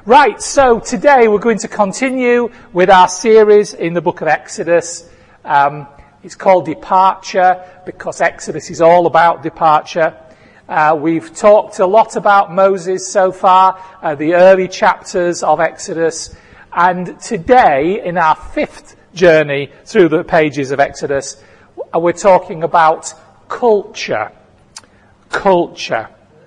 Right, so today we're going to continue with our series in the book of Exodus. It's called Departure because Exodus is all about departure. We've talked a lot about Moses so far, the early chapters of Exodus. And today, in our fifth journey through the pages of Exodus, we're talking about culture. Culture.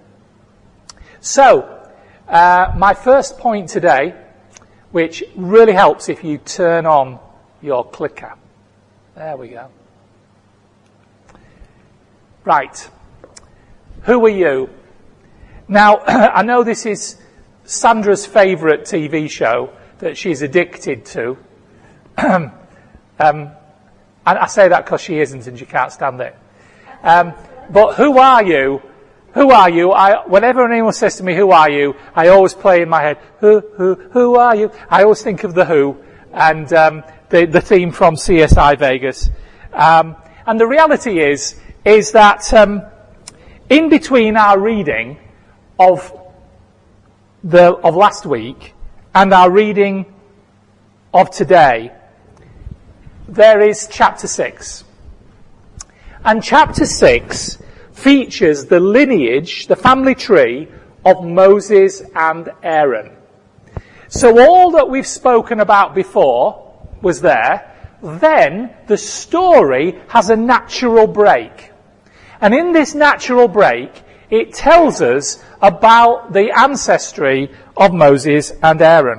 So, my first point today, which really helps if you turn on your clicker. There we go. Right. Who are you? Now, I know this is Sandra's favourite TV show that she's addicted to. And I say that because she isn't and she can't stand it. But who are you? Who are you? Whenever anyone says to me, who are you? I always play in my head, who are you? I always think of The Who and the theme from CSI Vegas. And the reality is that in between our reading of last week and our reading of today, there is chapter 6. And chapter 6 features the lineage, the family tree of Moses and Aaron. So all that we've spoken about before was there. Then the story has a natural break. And in this natural break, it tells us about the ancestry of Moses and Aaron.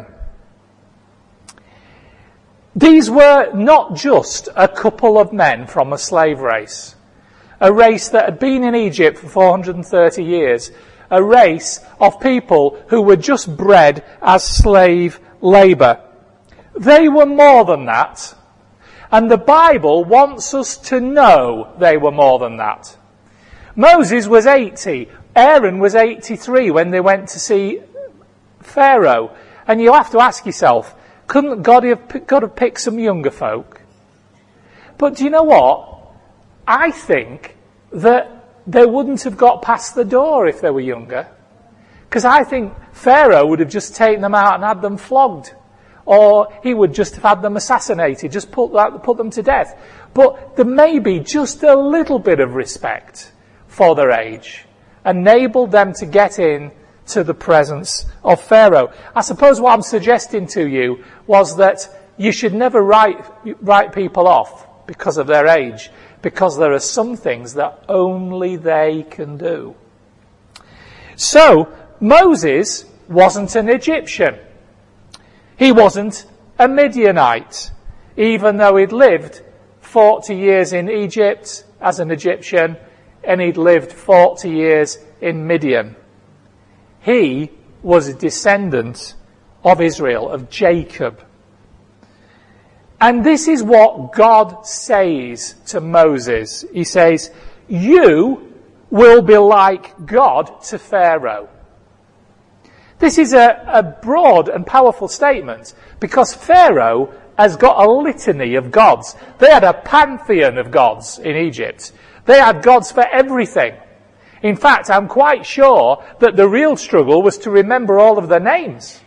These were not just a couple of men from a slave race. A race that had been in Egypt for 430 years. A race of people who were just bred as slave labour. They were more than that. And the Bible wants us to know they were more than that. Moses was 80. Aaron was 83 when they went to see Pharaoh. And you have to ask yourself, couldn't God have picked some younger folk? But do you know what? I think that they wouldn't have got past the door if they were younger. Because I think Pharaoh would have just taken them out and had them flogged. Or he would just have had them assassinated, just put them to death. But there may be just a little bit of respect for their age. Enabled them to get in to the presence of Pharaoh. I suppose what I'm suggesting to you was that you should never write people off because of their age. Because there are some things that only they can do. So, Moses wasn't an Egyptian. He wasn't a Midianite, even though he'd lived 40 years in Egypt as an Egyptian, and he'd lived 40 years in Midian. He was a descendant of Israel, of Jacob. And this is what God says to Moses. He says, you will be like God to Pharaoh. This is a broad and powerful statement because Pharaoh has got a litany of gods. They had a pantheon of gods in Egypt. They had gods for everything. In fact, I'm quite sure that the real struggle was to remember all of their names.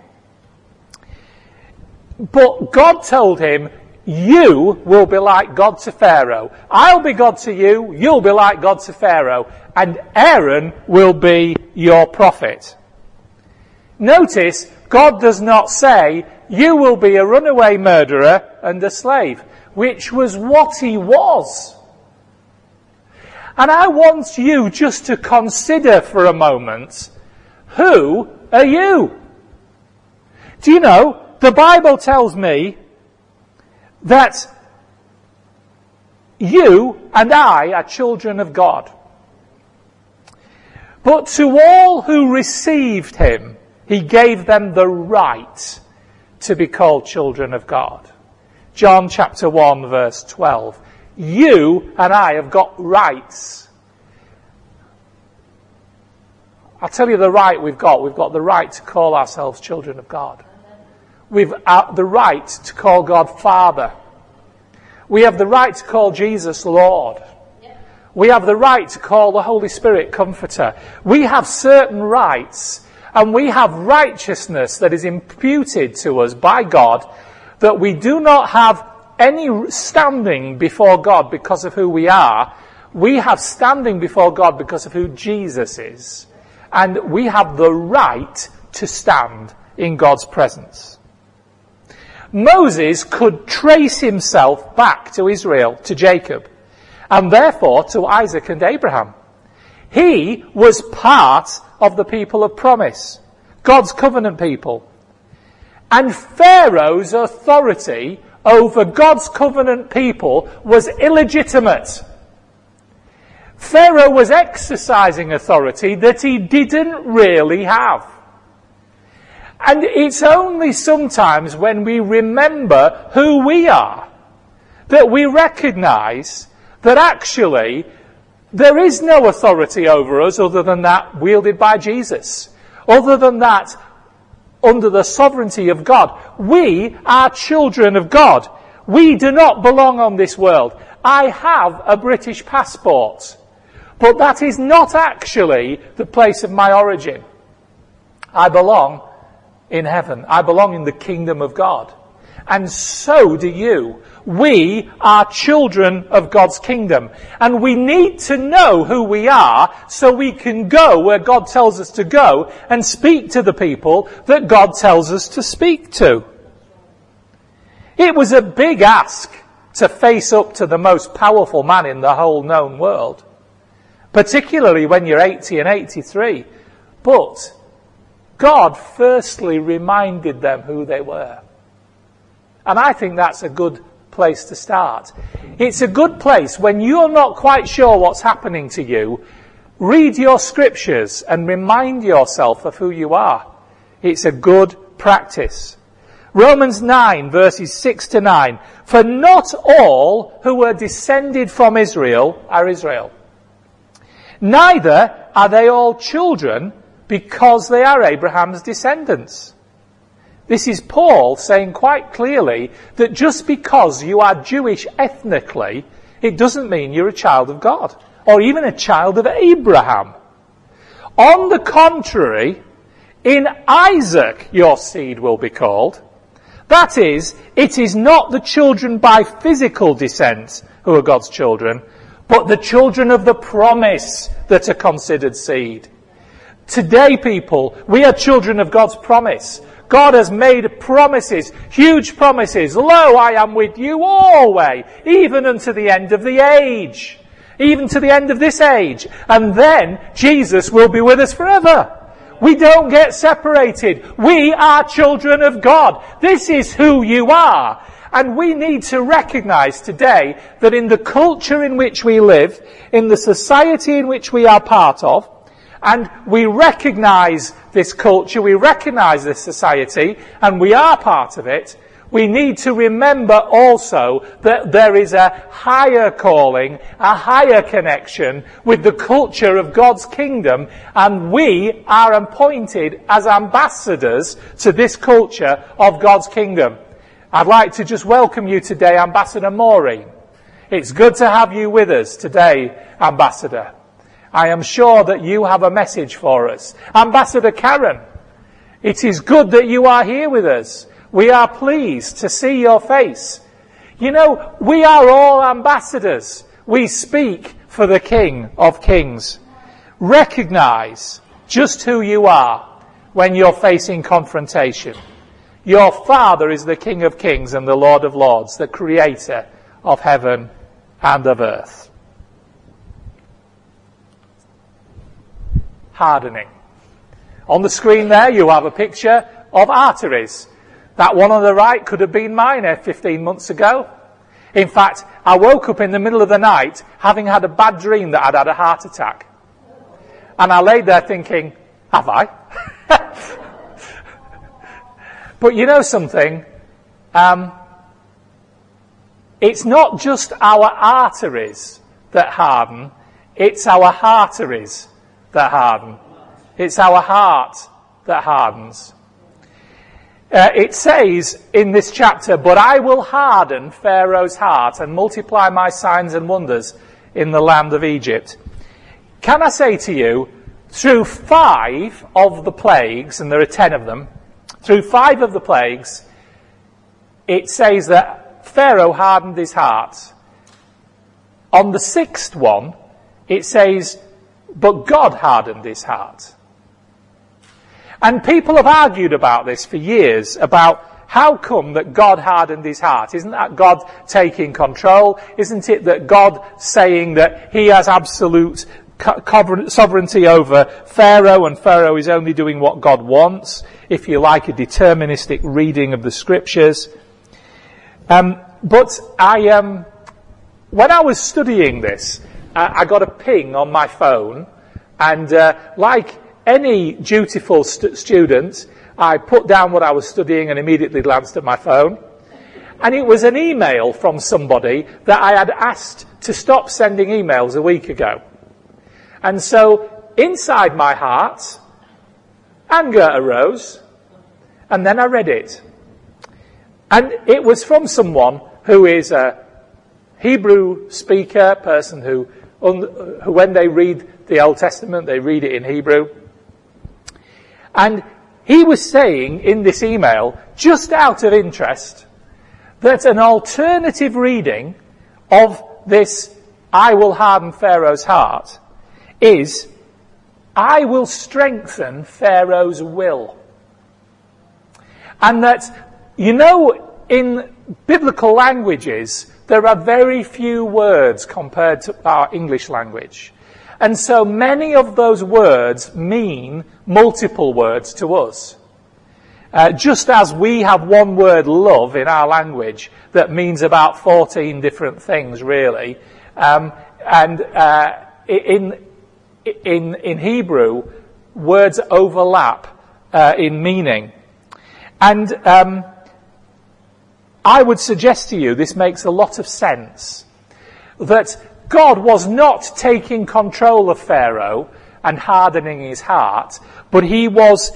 But God told him, you will be like God to Pharaoh. I'll be God to you, you'll be like God to Pharaoh, and Aaron will be your prophet. Notice, God does not say, you will be a runaway murderer and a slave, which was what he was. And I want you just to consider for a moment, who are you? Do you know, the Bible tells me that you and I are children of God. But to all who received him, he gave them the right to be called children of God. John chapter 1 verse 12. You and I have got rights. I'll tell you the right we've got. We've got the right to call ourselves children of God. We've the right to call God Father. We have the right to call Jesus Lord. We have the right to call the Holy Spirit Comforter. We have certain rights. and we have righteousness that is imputed to us by God, that we do not have any standing before God because of who we are. We have standing before God because of who Jesus is. And we have the right to stand in God's presence. Moses could trace himself back to Israel, to Jacob, and therefore to Isaac and Abraham. He was part of the people of promise, God's covenant people. And Pharaoh's authority over God's covenant people was illegitimate. Pharaoh was exercising authority that he didn't really have. And it's only sometimes when we remember who we are that we recognise that actually there is no authority over us other than that wielded by Jesus. Other than that, under the sovereignty of God. We are children of God. We do not belong on this world. I have a British passport, but that is not actually the place of my origin. I belong in heaven. I belong in the kingdom of God. And so do you. We are children of God's kingdom. And we need to know who we are so we can go where God tells us to go and speak to the people that God tells us to speak to. It was a big ask to face up to the most powerful man in the whole known world, particularly when you're 80 and 83. But God firstly reminded them who they were. And I think that's a good place to start. It's a good place when you're not quite sure what's happening to you. Read your scriptures and remind yourself of who you are. It's a good practice. Romans 9 verses 6 to 9. For not all who were descended from Israel are Israel. Neither are they all children because they are Abraham's descendants. This is Paul saying quite clearly that just because you are Jewish ethnically, it doesn't mean you're a child of God, or even a child of Abraham. On the contrary, in Isaac your seed will be called. That is, it is not the children by physical descent who are God's children, but the children of the promise that are considered seed. Today, people, we are children of God's promise. God has made promises, huge promises. Lo, I am with you always, even unto the end of the age. Even to the end of this age. And then Jesus will be with us forever. We don't get separated. We are children of God. This is who you are. And we need to recognise today that in the culture in which we live, in the society in which we are part of, and we recognise this culture, we recognise this society, and we are part of it, we need to remember also that there is a higher calling, a higher connection with the culture of God's kingdom, and we are appointed as ambassadors to this culture of God's kingdom. I'd like to just welcome you today, Ambassador Maureen. It's good to have you with us today, Ambassador. I am sure that you have a message for us. Ambassador Karen, it is good that you are here with us. We are pleased to see your face. You know, we are all ambassadors. We speak for the King of Kings. Recognise just who you are when you're facing confrontation. Your Father is the King of Kings and the Lord of Lords, the Creator of heaven and of earth. Hardening. On the screen there you have a picture of arteries. That one on the right could have been mine 15 months ago. In fact, I woke up in the middle of the night having had a bad dream that I'd had a heart attack. And I lay there thinking, have I? But you know something? It's not just our arteries that harden, it's our hearteries that harden. It's our heart that hardens. It says in this chapter, but I will harden Pharaoh's heart and multiply my signs and wonders in the land of Egypt. Can I say to you, through 5 of the plagues, and there are 10 of them, through 5 of the plagues, it says that Pharaoh hardened his heart. On the 6th one, it says, but God hardened his heart. And people have argued about this for years, about how come that God hardened his heart? Isn't that God taking control? Isn't it that God saying that he has absolute sovereignty over Pharaoh, and Pharaoh is only doing what God wants, if you like, a deterministic reading of the scriptures? But when I was studying this, I got a ping on my phone, and like any dutiful student, I put down what I was studying and immediately glanced at my phone. And it was an email from somebody that I had asked to stop sending emails a week ago. And so, inside my heart, anger arose, and then I read it. And it was from someone who is a Hebrew speaker, person who when they read the Old Testament, they read it in Hebrew. And he was saying in this email, just out of interest, that an alternative reading of this I will harden Pharaoh's heart is I will strengthen Pharaoh's will. And that, you know, in biblical languages, there are very few words compared to our English language. And so many of those words mean multiple words to us. Just as we have one word, love, in our language that means about 14 different things, really. In Hebrew, words overlap in meaning. And I would suggest to you, this makes a lot of sense, that God was not taking control of Pharaoh and hardening his heart, but he was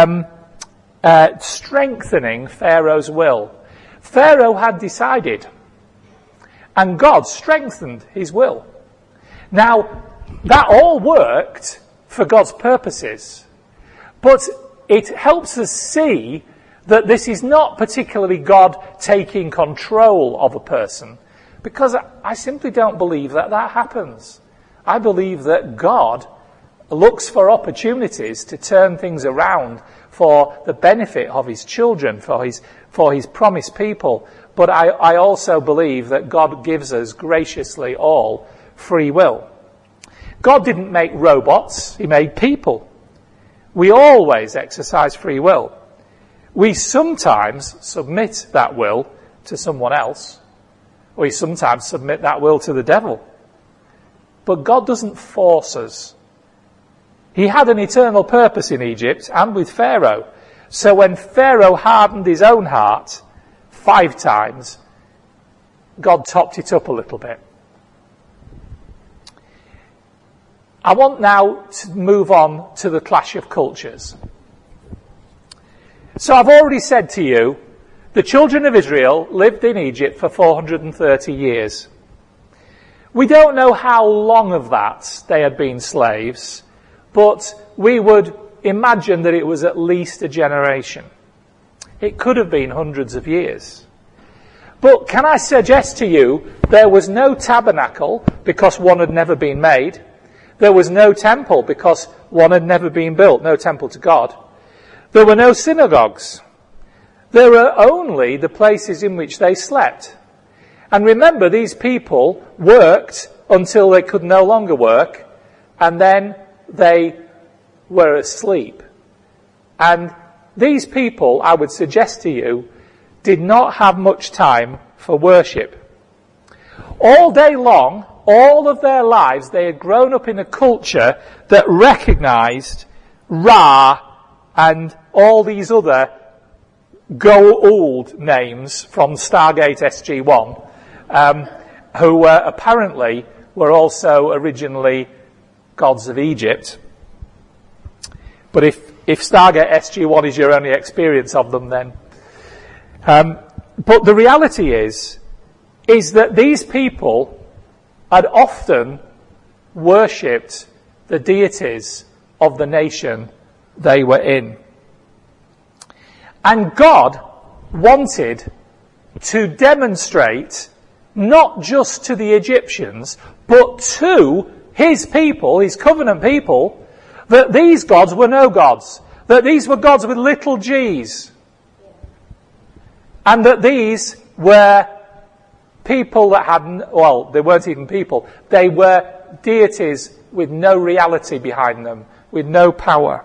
strengthening Pharaoh's will. Pharaoh had decided, and God strengthened his will. Now, that all worked for God's purposes, but it helps us see that this is not particularly God taking control of a person, because I simply don't believe that that happens. I believe that God looks for opportunities to turn things around for the benefit of his children, for his promised people. But I also believe that God gives us graciously all free will. God didn't make robots, he made people. We always exercise free will. We sometimes submit that will to someone else. We sometimes submit that will to the devil. But God doesn't force us. He had an eternal purpose in Egypt and with Pharaoh. So when Pharaoh hardened his own heart 5 times, God topped it up a little bit. I want now to move on to the clash of cultures. So I've already said to you, the children of Israel lived in Egypt for 430 years. We don't know how long of that they had been slaves, but we would imagine that it was at least a generation. It could have been hundreds of years. But can I suggest to you, there was no tabernacle because one had never been made. There was no temple because one had never been built, no temple to God. There were no synagogues. There were only the places in which they slept. And remember, these people worked until they could no longer work, and then they were asleep. And these people, I would suggest to you, did not have much time for worship. All day long, all of their lives, they had grown up in a culture that recognized Ra and all these other Goa'uld names from Stargate SG-1, who apparently were also originally gods of Egypt. But if Stargate SG-1 is your only experience of them, then... but the reality is that these people had often worshipped the deities of the nation they were in. And God wanted to demonstrate, not just to the Egyptians, but to his people, his covenant people, that these gods were no gods. That these were gods with little g's. And that these were people that had, well, they weren't even people. They were deities with no reality behind them, with no power.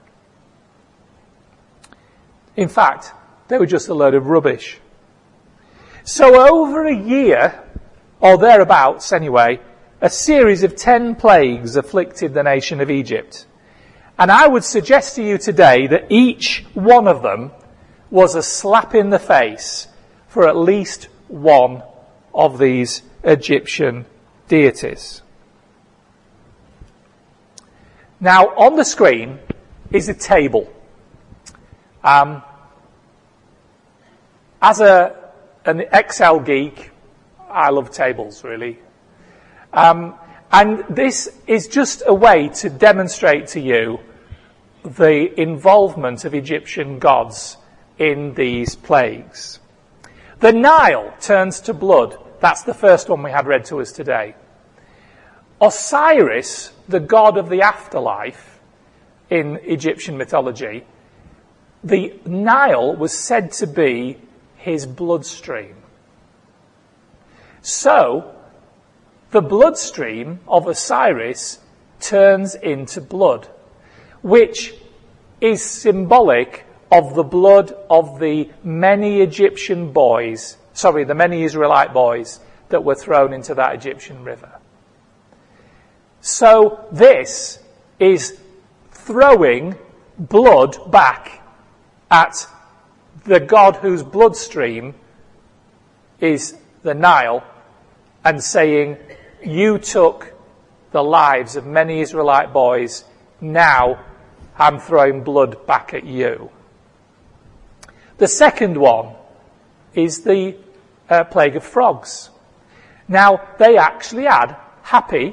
In fact, they were just a load of rubbish. So over a year, or thereabouts anyway, a series of 10 plagues afflicted the nation of Egypt. And I would suggest to you today that each one of them was a slap in the face for at least one of these Egyptian deities. Now, on the screen is a table. As an Excel geek, I love tables, really. And this is just a way to demonstrate to you the involvement of Egyptian gods in these plagues. The Nile turns to blood. That's the first one we had read to us today. Osiris, the god of the afterlife in Egyptian mythology, the Nile was said to be his bloodstream. So, the bloodstream of Osiris turns into blood, which is symbolic of the blood of the many Egyptian boys, the many Israelite boys that were thrown into that Egyptian river. So this is throwing blood back at the god whose bloodstream is the Nile and saying, you took the lives of many Israelite boys, now I'm throwing blood back at you. The second one is the plague of frogs. Now, they actually had Hapi,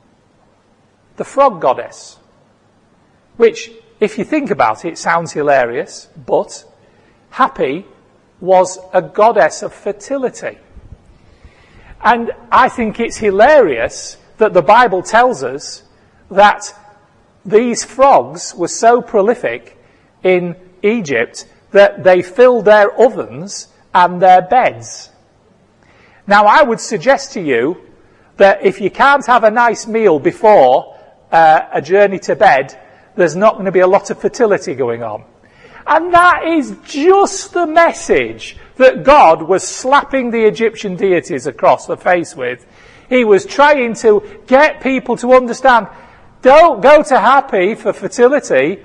the frog goddess, which, if you think about it, sounds hilarious, but Hapi was a goddess of fertility. And I think it's hilarious that the Bible tells us that these frogs were so prolific in Egypt that they filled their ovens and their beds. Now, I would suggest to you that if you can't have a nice meal before a journey to bed, there's not going to be a lot of fertility going on. And that is just the message that God was slapping the Egyptian deities across the face with. He was trying to get people to understand, don't go to Hapi for fertility.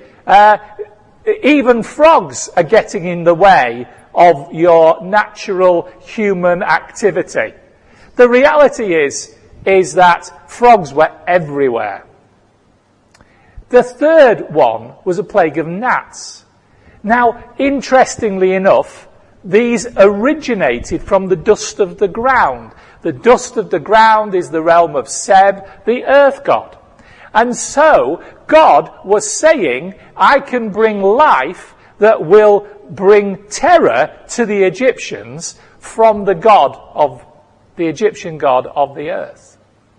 Even frogs are getting in the way of your natural human activity. The reality is that frogs were everywhere. The third one was a plague of gnats. Now, interestingly enough, these originated from the dust of the ground. The dust of the ground is the realm of Seb, the earth god. And so, God was saying, I can bring life that will bring terror to the Egyptians from the Egyptian god of the earth.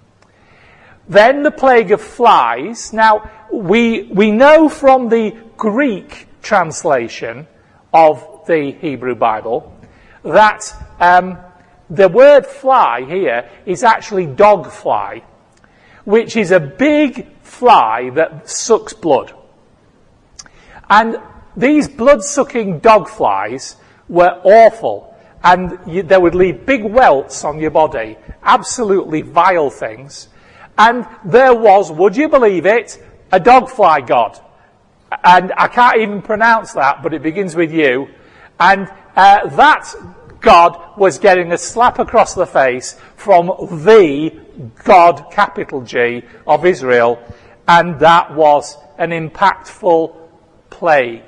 Then the plague of flies. Now, we know from the Greek translation of the Hebrew Bible that the word fly here is actually dog fly, which is a big fly that sucks blood. And these blood-sucking dog flies were awful, and they would leave big welts on your body, absolutely vile things. And there was, would you believe it, a dog fly god. And I can't even pronounce that, but it begins with U. And that God was getting a slap across the face from the God, capital G, of Israel, and that was an impactful plague.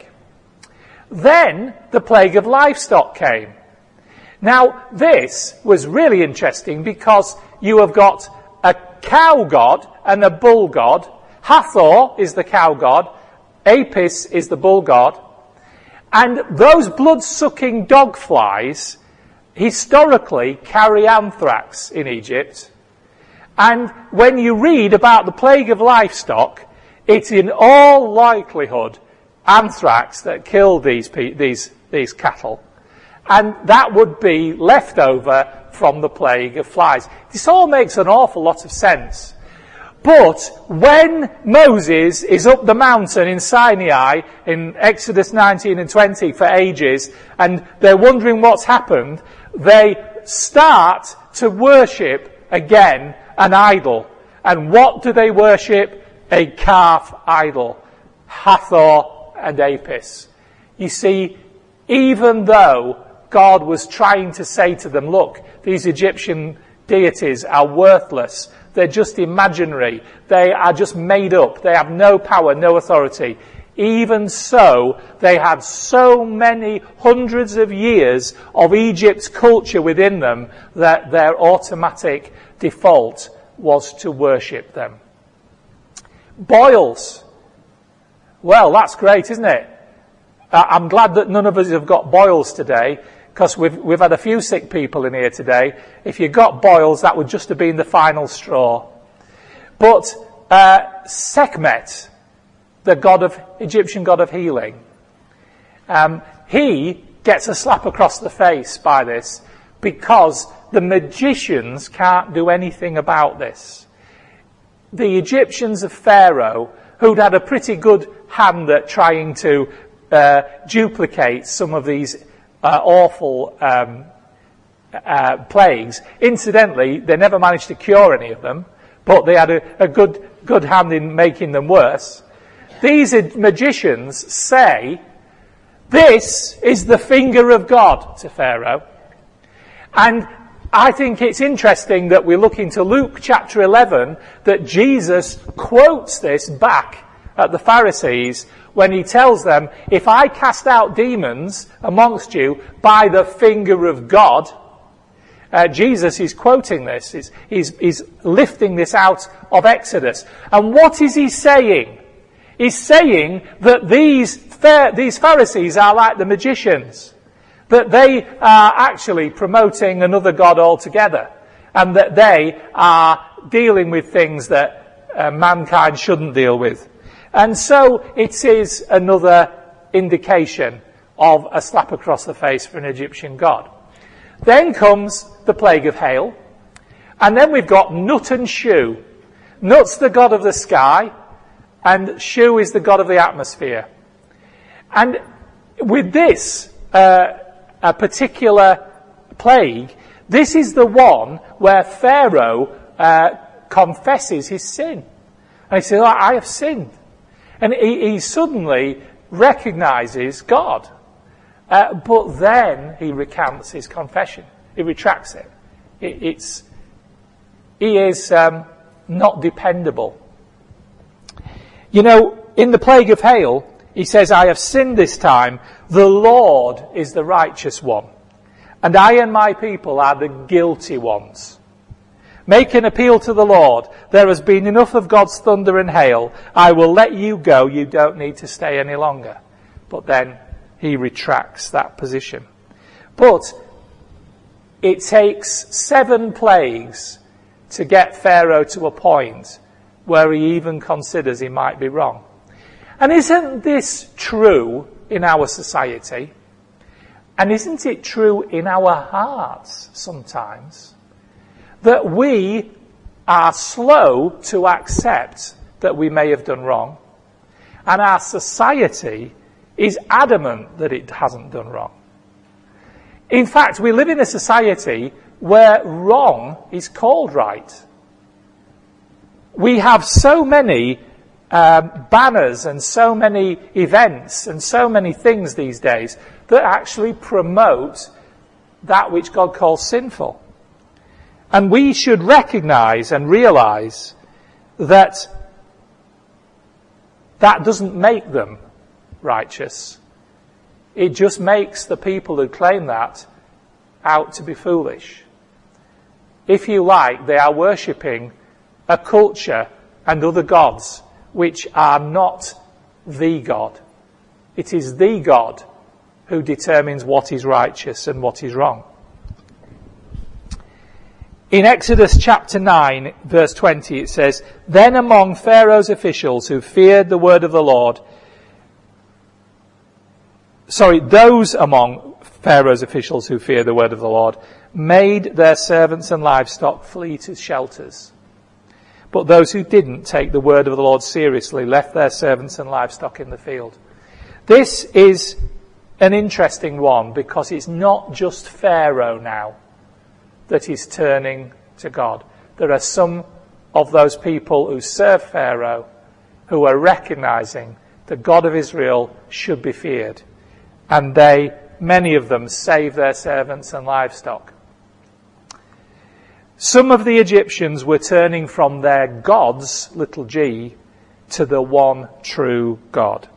Then the plague of livestock came. Now, this was really interesting because you have got a cow god and a bull god Hathor is the cow god. Apis is the bull god. And those blood-sucking dog flies historically carry anthrax in Egypt. And when you read about the plague of livestock, it's in all likelihood anthrax that killed these cattle. And that would be left over from the plague of flies. This all makes an awful lot of sense. But when Moses is up the mountain in Sinai in Exodus 19 and 20 for ages, and they're wondering what's happened, they start to worship again an idol. And what do they worship? A calf idol. Hathor and Apis. You see, even though God was trying to say to them, look, these Egyptian deities are worthless. They're just imaginary. They are just made up. They have no power, no authority. Even so, they had so many hundreds of years of Egypt's culture within them that their automatic default was to worship them. Boils. Well, that's great, isn't it? I'm glad that none of us have got boils today, because we've had a few sick people in here today. If you got boils, that would just have been the final straw. But Sekhmet, the Egyptian god of healing, he gets a slap across the face by this, because the magicians can't do anything about this. The Egyptians of Pharaoh, who'd had a pretty good hand at trying to duplicate some of these awful plagues. Incidentally, they never managed to cure any of them, but they had a good hand in making them worse. These magicians say, this is the finger of God to Pharaoh. And I think it's interesting that we look into Luke chapter 11, that Jesus quotes this back at the Pharisees when he tells them, if I cast out demons amongst you by the finger of God, Jesus is quoting this. He's lifting this out of Exodus. And what is he saying? He's saying that these Pharisees are like the magicians, that they are actually promoting another god altogether, and that they are dealing with things that mankind shouldn't deal with. And so it is another indication of a slap across the face for an Egyptian god. Then comes the plague of hail, and then we've got Nut and Shu. Nut's the god of the sky, and Shu is the god of the atmosphere. And with this a particular plague, this is the one where Pharaoh confesses his sin. And he says, I have sinned. And he suddenly recognizes God. But then he recants his confession. He retracts it. He is not dependable. You know, in the plague of hail, he says, I have sinned this time. The Lord is the righteous one, and I and my people are the guilty ones. Make an appeal to the Lord. There has been enough of God's thunder and hail. I will let you go. You don't need to stay any longer. But then he retracts that position. But it takes 7 plagues to get Pharaoh to a point where he even considers he might be wrong. And isn't this true in our society? And isn't it true in our hearts sometimes? That we are slow to accept that we may have done wrong, and our society is adamant that it hasn't done wrong. In fact, we live in a society where wrong is called right. We have so many banners and so many events and so many things these days that actually promote that which God calls sinful. And we should recognize and realize that that doesn't make them righteous. It just makes the people who claim that out to be foolish. If you like, they are worshipping a culture and other gods which are not the God. It is the God who determines what is righteous and what is wrong. In Exodus chapter 9, verse 20, it says, "Then among Pharaoh's officials who feared the word of the Lord," those among Pharaoh's officials who feared the word of the Lord made their servants and livestock flee to shelters. But those who didn't take the word of the Lord seriously left their servants and livestock in the field. This is an interesting one because it's not just Pharaoh now that is turning to God. There are some of those people who serve Pharaoh who are recognizing the God of Israel should be feared. And many of them, save their servants and livestock. Some of the Egyptians were turning from their gods, little g, to the one true God.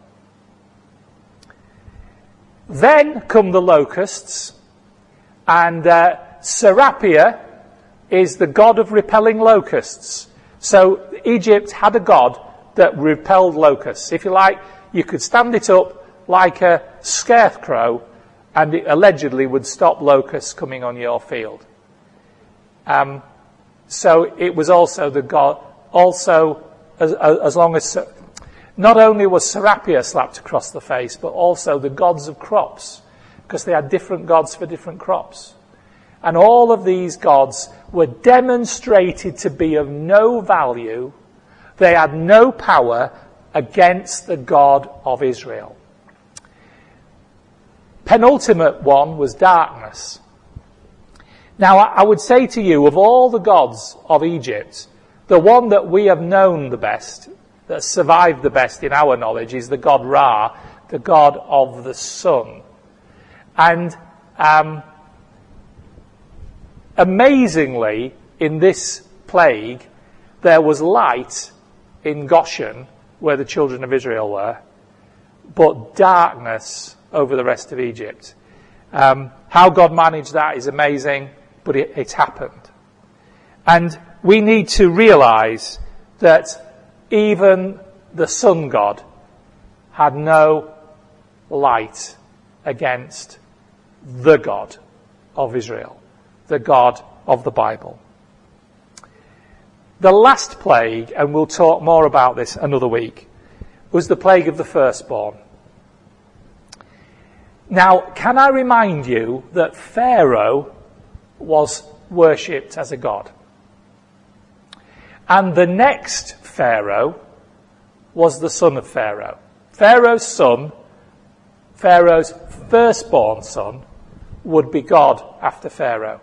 Then come the locusts, and Serapia is the god of repelling locusts. So Egypt had a god that repelled locusts. If you like, you could stand it up like a scarecrow, and it allegedly would stop locusts coming on your field. So it was also the god, as long as, not only was Serapia slapped across the face, but also the gods of crops, because they had different gods for different crops. And all of these gods were demonstrated to be of no value. They had no power against the God of Israel. Penultimate one was darkness. Now, I would say to you, of all the gods of Egypt, the one that we have known the best, that survived the best in our knowledge, is the god Ra, the god of the sun. And amazingly, in this plague, there was light in Goshen, where the children of Israel were, but darkness over the rest of Egypt. How God managed that is amazing, but it happened. And we need to realize that even the sun god had no light against the God of Israel, the God of the Bible. The last plague, and we'll talk more about this another week, was the plague of the firstborn. Now, can I remind you that Pharaoh was worshipped as a god? And the next Pharaoh was the son of Pharaoh. Pharaoh's son, Pharaoh's firstborn son, would be God after Pharaoh.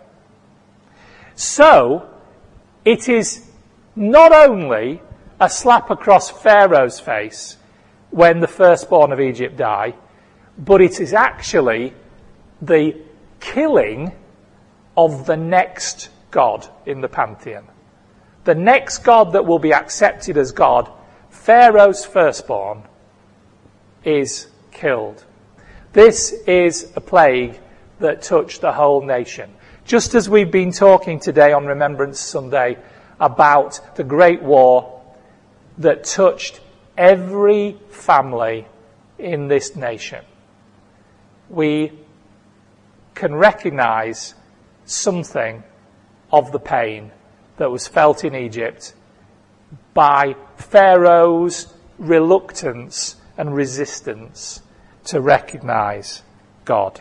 So, it is not only a slap across Pharaoh's face when the firstborn of Egypt die, but it is actually the killing of the next god in the pantheon. The next god that will be accepted as God, Pharaoh's firstborn, is killed. This is a plague that touched the whole nation. Just as we've been talking today on Remembrance Sunday about the Great War that touched every family in this nation, we can recognize something of the pain that was felt in Egypt by Pharaoh's reluctance and resistance to recognize God.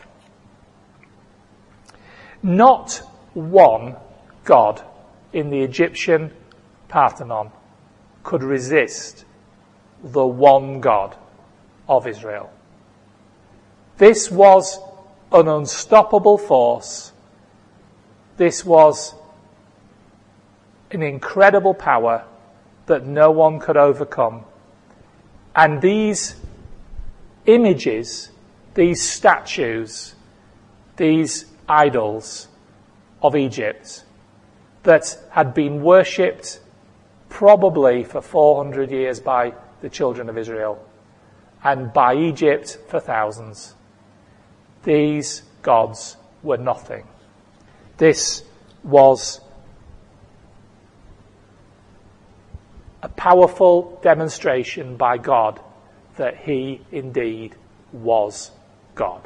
Not one god in the Egyptian Parthenon could resist the one God of Israel. This was an unstoppable force. This was an incredible power that no one could overcome. And these images, these statues, these idols of Egypt that had been worshipped probably for 400 years by the children of Israel and by Egypt for thousands, these gods were nothing. This was a powerful demonstration by God that he indeed was God.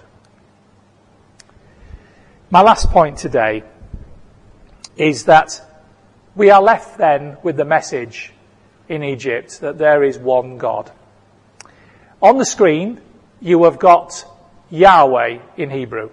My last point today is that we are left then with the message in Egypt that there is one God. On the screen, you have got Yahweh in Hebrew.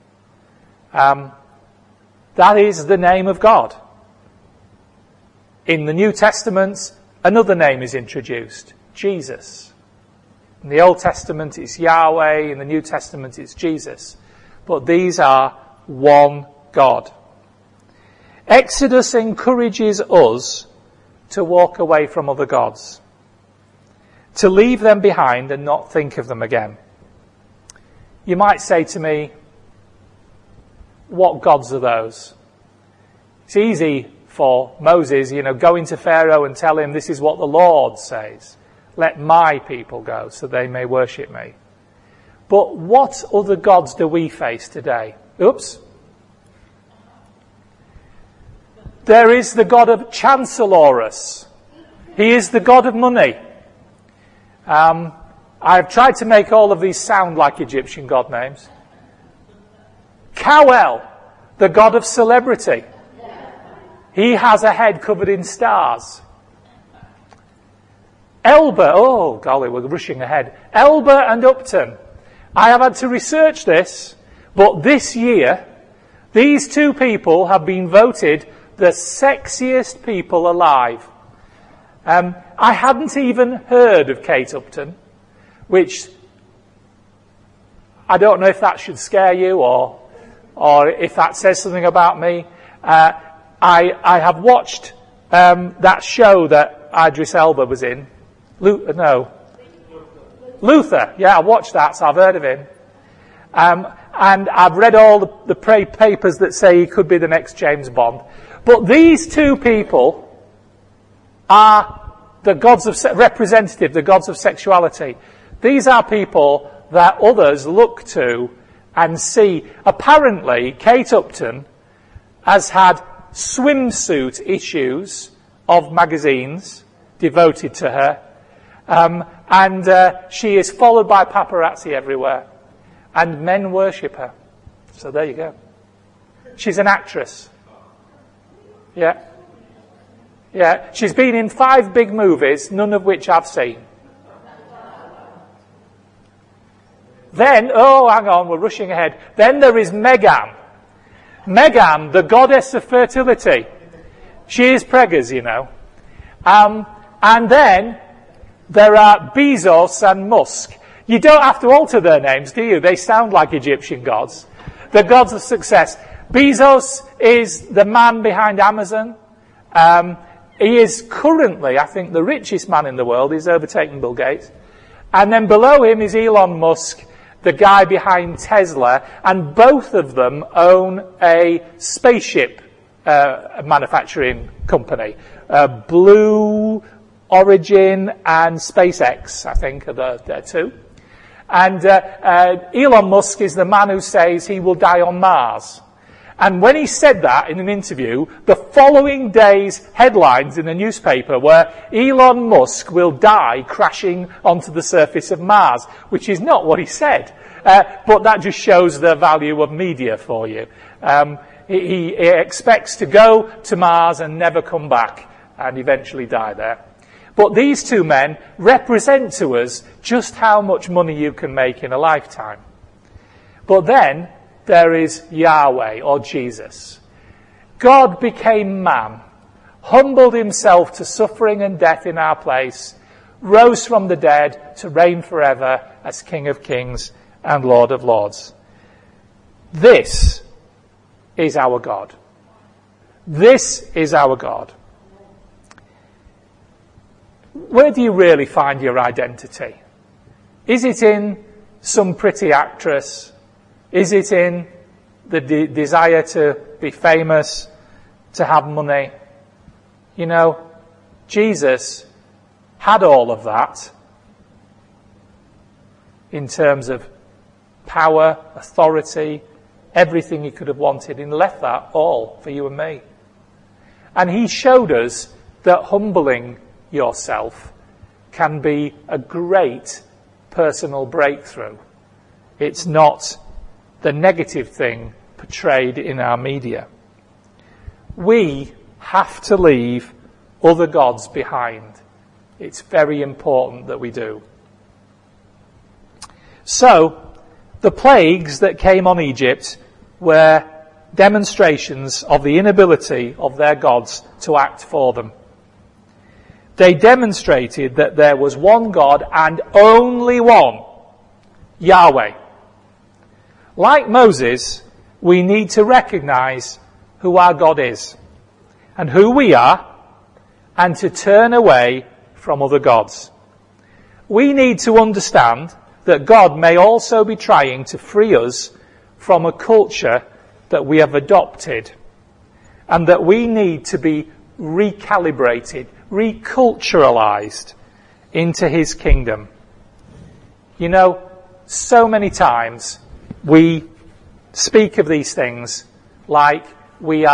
That is the name of God. In the New Testament, another name is introduced, Jesus. In the Old Testament, it's Yahweh. In the New Testament, it's Jesus. But these are one God. Exodus encourages us to walk away from other gods, to leave them behind and not think of them again. You might say to me, what gods are those? It's easy for Moses, going to Pharaoh and tell him, this is what the Lord says. Let my people go so they may worship me. But what other gods do we face today? Oops. There is the god of Chancellorus. He is the god of money. I've tried to make all of these sound like Egyptian god names. Kawel, the god of celebrity. He has a head covered in stars. Elba, oh golly, we're rushing ahead. Elba and Upton. I have had to research this, but this year, these two people have been voted the sexiest people alive. I hadn't even heard of Kate Upton, which I don't know if that should scare you or if that says something about me. I have watched that show that Idris Elba was in. Luther. Yeah, I watched that, so I've heard of him. And I've read all the papers that say he could be the next James Bond. But these two people are the gods of the gods of sexuality. These are people that others look to and see. Apparently, Kate Upton has had swimsuit issues of magazines devoted to her. And she is followed by paparazzi everywhere. And men worship her. So there you go. She's an actress. Yeah. Yeah. She's been in 5 big movies, none of which I've seen. Then, hang on, we're rushing ahead. Then there is Megan. Megan, the goddess of fertility. She is preggers, And then there are Bezos and Musk. You don't have to alter their names, do you? They sound like Egyptian gods. The gods of success. Bezos is the man behind Amazon. He is currently, I think, the richest man in the world. He's overtaken Bill Gates. And then below him is Elon Musk, the guy behind Tesla. And both of them own a spaceship manufacturing company. Blue Origin and SpaceX, I think, are the two. And Elon Musk is the man who says he will die on Mars. And when he said that in an interview, the following day's headlines in the newspaper were, Elon Musk will die crashing onto the surface of Mars, which is not what he said. But that just shows the value of media for you. He expects to go to Mars and never come back and eventually die there. But these two men represent to us just how much money you can make in a lifetime. But then there is Yahweh, or Jesus. God became man, humbled himself to suffering and death in our place, rose from the dead to reign forever as King of Kings and Lord of Lords. This is our God. This is our God. Where do you really find your identity? Is it in some pretty actress? Is it in the desire to be famous, to have money? Jesus had all of that in terms of power, authority, everything he could have wanted, and left that all for you and me. And he showed us that humbling yourself can be a great personal breakthrough. It's not the negative thing portrayed in our media. We have to leave other gods behind. It's very important that we do. So, the plagues that came on Egypt were demonstrations of the inability of their gods to act for them. They demonstrated that there was one God and only one, Yahweh. Like Moses, we need to recognize who our God is and who we are, and to turn away from other gods. We need to understand that God may also be trying to free us from a culture that we have adopted, and that we need to be recalibrated, reculturalized into his kingdom. You know, so many times we speak of these things like we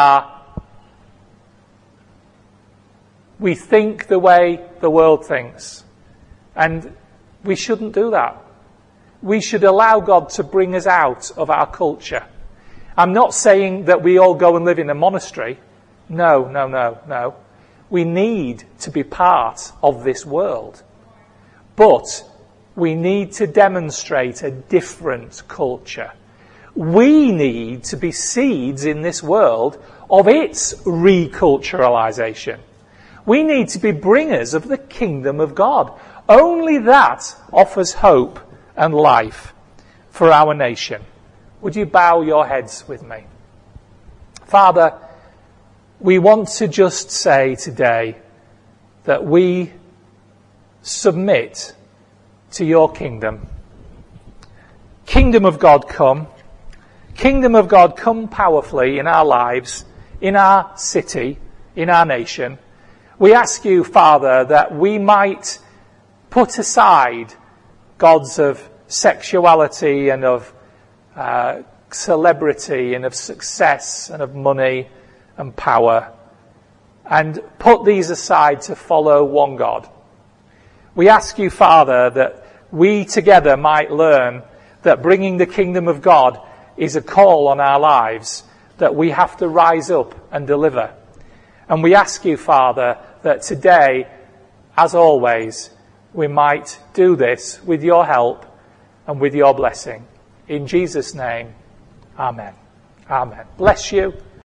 think the way the world thinks. And we shouldn't do that. We should allow God to bring us out of our culture. I'm not saying that we all go and live in a monastery. No. We need to be part of this world. But we need to demonstrate a different culture. We need to be seeds in this world of its reculturalization. We need to be bringers of the kingdom of God. Only that offers hope and life for our nation. Would you bow your heads with me? Father, we want to just say today that we submit to your kingdom. Kingdom of God come. Kingdom of God come powerfully in our lives, in our city, in our nation. We ask you, Father, that we might put aside gods of sexuality and of celebrity and of success and of money and power, and put these aside to follow one God. We ask you, Father, that we together might learn that bringing the kingdom of God is a call on our lives, that we have to rise up and deliver. And we ask you, Father, that today, as always, we might do this with your help and with your blessing. In Jesus' name, amen. Amen. Bless you.